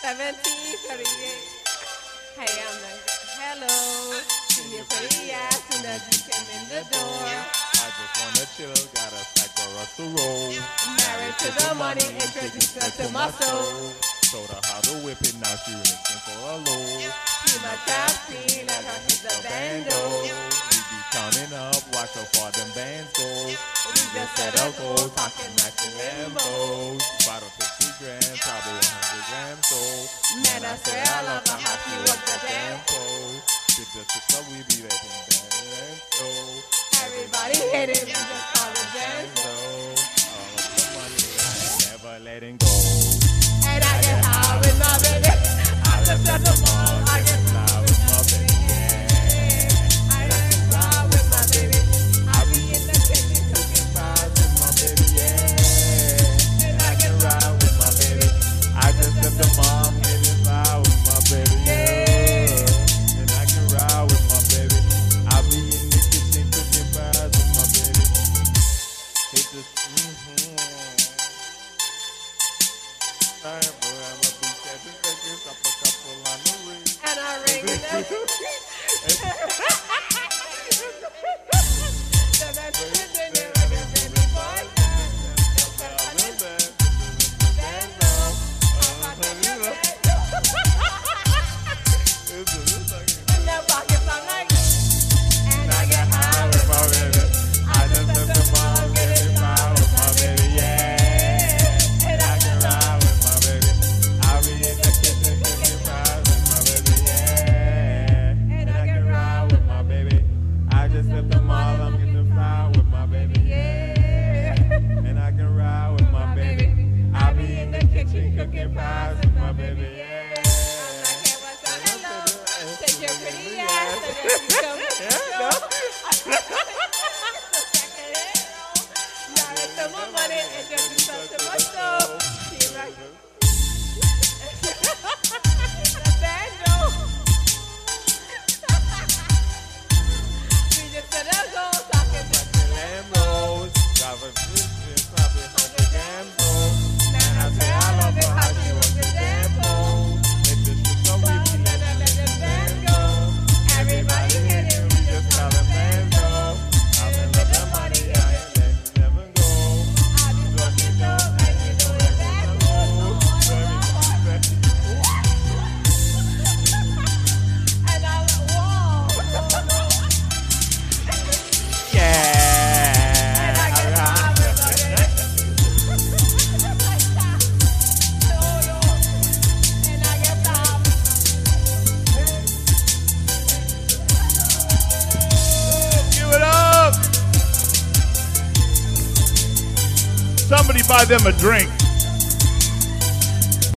17:38. Hey, I'm like, hello. See your pretty ass soon as you came in the door. I just wanna chill, got a stack for us to roll. Married to the money, introduced her to my soul. Told her how to whip it, now she looking for a low. She my trap queen, and her is a bando. We be counting up, watch how far them bands go. We just set a goal, talking matching Lambos. Bottle 50 grams, probably 100 grams sold. Man, I swear I love her how she work the damn pole. With the sister, we be letting dance go. Everybody hit it, we just call it dance. All of the money, I ain't never letting go. And I get high with my baby. I just at the mall, I get fly with my baby. Yeah. And I can ride with my baby. I be in the kitchen cooking fries with my baby. Yeah. And I can ride with my baby. I just left the mom getting fly with my baby. Yeah. And I can ride with my baby. I be in the kitchen cooking fries with my baby. It's just and I ring it up. Cooking pies with my baby, yeah. I'm like, hey, what's up? Hello. Take your pretty ass and then you come to the show. Married to my money and just be stuck to my soul. She's like, the bando. We just said a go, talking to the Lambos. Driving 50, probably 100 grams old. I say I love it how she works the damn pole. If this is so we be Let the band go. Everybody hit it, we just call it band go. I'm in love with money, I ain't letting never go. I be fucking dope and you know it backwards. And I'm like, whoa. Yeah. And I get high with my baby. And I get high. Give it up. Somebody buy them a drink.